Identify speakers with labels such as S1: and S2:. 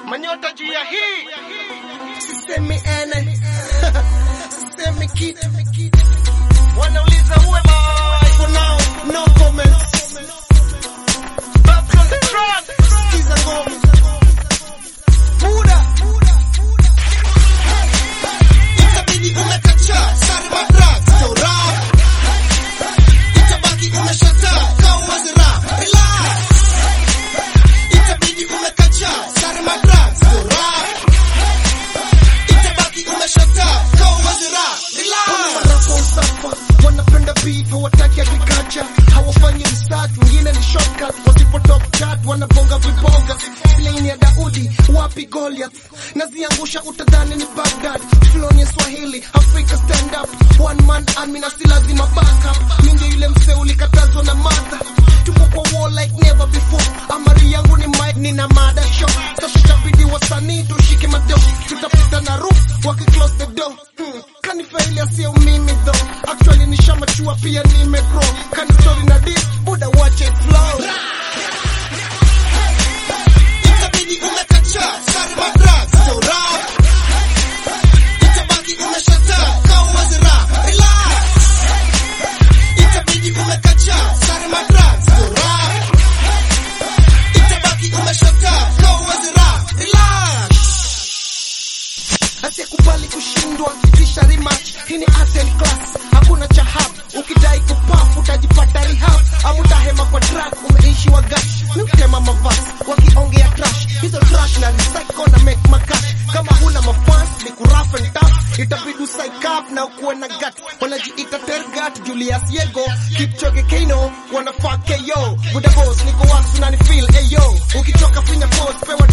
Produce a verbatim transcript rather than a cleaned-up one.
S1: Manyota juu ya hii
S2: Sisemi ene Sisemi kitu
S1: wanauliza uwe mai.
S2: For now, no comments.
S1: Back on the track.
S2: Skiza ngoma Buda Itabidi umekacha Sari madrak So rap Itabaki umeshata Kawazi rap Relax Itabidi umekacha Sari madrak So rap Itabaki umeshata Kawazi rap Relax Wanapenda usafa Wanapenda beat Hawataki agriculture Hawafanyi research Wengine ni shortcut Wasipo top chat Wanabonga vibonga Plain ya Daudi Wapi Goliath Naziangusha utadhani ni Baghdad Flow ni Swahili Africa stand up One man army na si lazima back up Minge yule mse ulikatazwa na mother Tupo kwa wall like never before Amari yangu ni mic nina mada show Sasa itabidi wasanii tushike mado Tutapita na roof waki close the door hmm. Kani failure sio mimi though Actually nishamachua pia nimegrow Kani story na this Buda watch it flow Itabidi umekacha Sari madrak So rap Itabaki umeshata Kawazi rap Relax Itabidi umekacha Sari madrak So rap Itabaki umeshata Kawazi rap Relax Asiyekubali kushindwa kisha rematch. Hii ni art and class, hakuna cha hap. Ukidai kupafu utajipata rehab. Amutahema kwa drug, umeishi wa gash. Nukema mavasi, wakiongea trash. Hizo trash na recycle na make makash. Kama huna mafans, ni kuraf and tough. Itabidi usike up na ukuwe na gut. Wanajiita Tergat, Julius Yego Kipchoge Keino, wanafaa K O Buda boss, niko wasu na ni feel, ayo Ukichoka finya post, pewa